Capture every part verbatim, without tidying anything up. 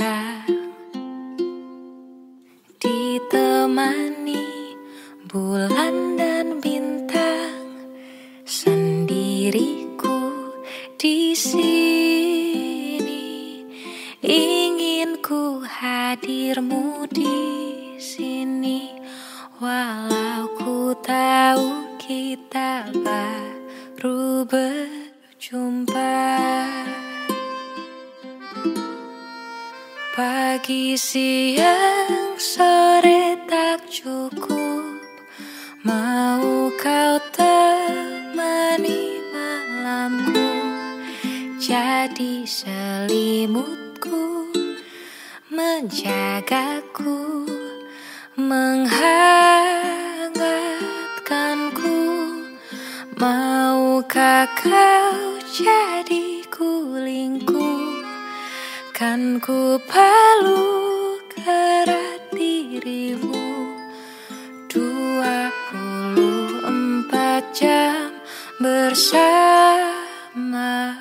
datang, ditemani bulan dan bintang, sendiriku di sini. Ingin ku hadirmu di sini, walau ku tahu kita baru berjumpa. Pagi, siang, sore tak cukup, mau kau temani malamku, jadi selimutku, menjagaku, menghangatkanku. Maukah kau jadi gulingku, kan ku peluk erat dirimu dua puluh empat jam bersamamu.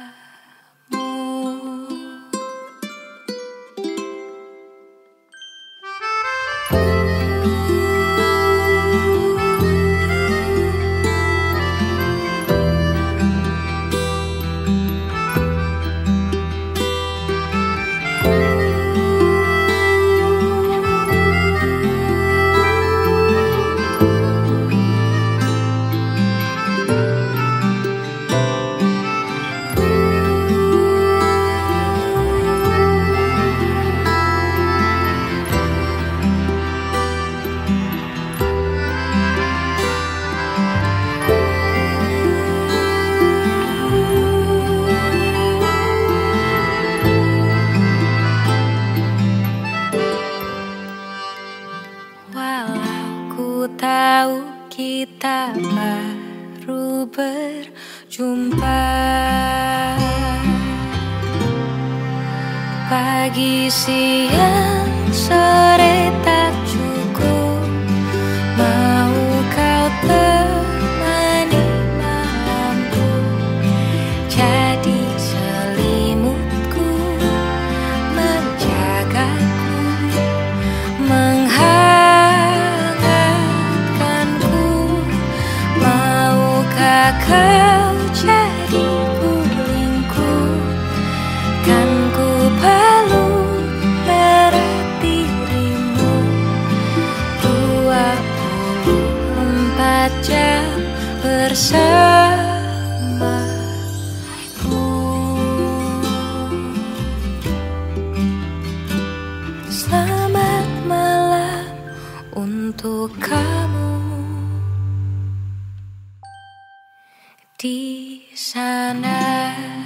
Tahu kita baru berjumpa. Pagi, siang, sore tak cukup, mau kau temani malamku, jadi selimutku, menjagaku, menghargai. Kau jadi gulingku, kan ku peluk erat dirimu dua puluh empat jam bersamaku. Selamat malam untuk kamu di sana.